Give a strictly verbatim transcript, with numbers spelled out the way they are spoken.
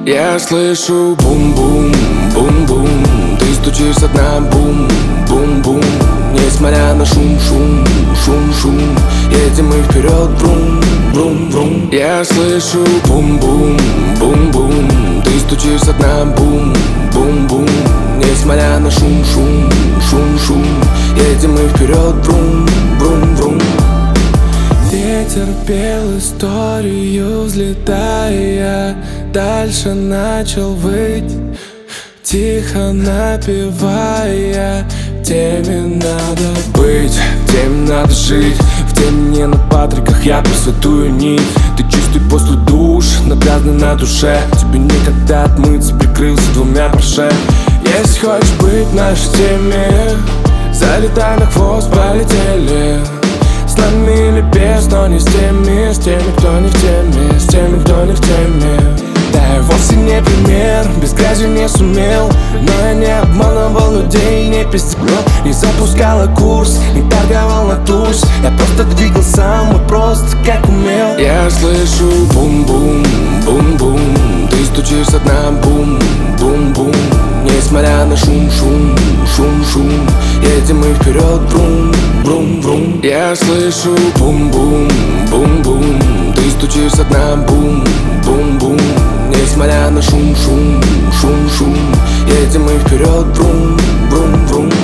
Я слышу бум-бум, бум-бум. Ты стучишь со дна, бум-бум-бум. Несмотря на шум-шум, шум-шум, едем мы вперед, брум-брум-брум. Я слышу бум-бум, бум-бум. Ты стучишь со дна, бум-бум-бум. Несмотря на шум-шум, шум-шум, едем мы вперед, брум-брум-брум. Ветер пел историю, взлетая, дальше начал выть, тихо напевая: в теме надо быть, в теме надо жить, в теме не на патриках я присвятую нить. Ты чистый после душ, но грязный на душе. Тебе никогда отмыться, прикрылся двумя парше. Если хочешь быть в нашей теме, залетай на хвост, полетели. С нами или без, но не с теми, с теми, кто не в теме, с теми, кто не в теме. Да, я вовсе не пример, без грязи не сумел, но я не обманывал людей, не пиздил, не запускала курс, не торговал на туз. Я просто двигал сам и просто как умел. Я слышу бум-бум, бум-бум. Ты стучишь со дна, бум-бум-бум. Несмотря на шум-шум, шум-шум, едем мы вперед, брум-брум-брум. Я слышу бум-бум, бум-бум. Ты стучишь со дна, бум-бум-бум. Несмотря на шум-шум, шум-шум, едем мы вперед, брум-брум-брум.